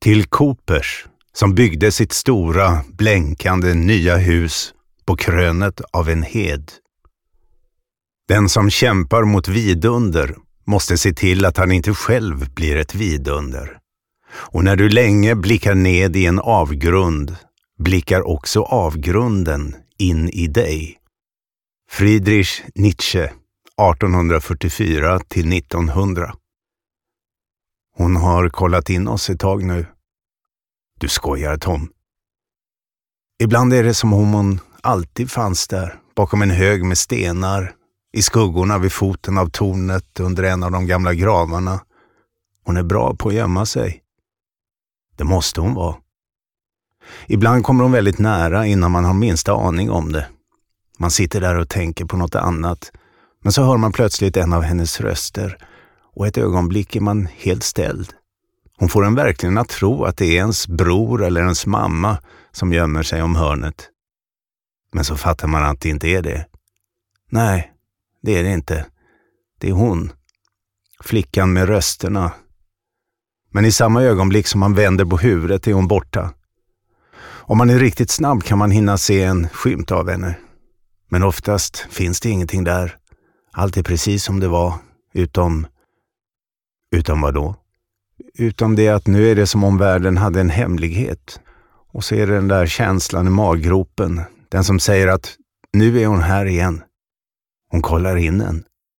Till Coopers, som byggde sitt stora, blänkande nya hus på krönet av en hed. Den som kämpar mot vidunder måste se till att han inte själv blir ett vidunder. Och när du länge blickar ned i en avgrund, blickar också avgrunden in i dig. Friedrich Nietzsche, 1844 till 1900. Hon har kollat in oss ett tag nu. Du skojar, Tom. Ibland är det som om hon alltid fanns där, bakom en hög med stenar, i skuggorna vid foten av tornet under en av de gamla gravarna. Hon är bra på att gömma sig. Det måste hon vara. Ibland kommer hon väldigt nära innan man har minsta aning om det. Man sitter där och tänker på något annat, men så hör man plötsligt en av hennes röster och ett ögonblick är man helt ställd. Hon får en verkligen att tro att det är ens bror eller ens mamma som gömmer sig om hörnet. Men så fattar man att det inte är det. Nej, det är det inte. Det är hon. Flickan med rösterna. Men i samma ögonblick som man vänder på huvudet är hon borta. Om man är riktigt snabb kan man hinna se en skymt av henne. Men oftast finns det ingenting där. Allt är precis som det var, utom vad då? Utom det att nu är det som om världen hade en hemlighet. Och så är det den där känslan i maggropen. Den som säger att nu är hon här igen. Hon kollar in en.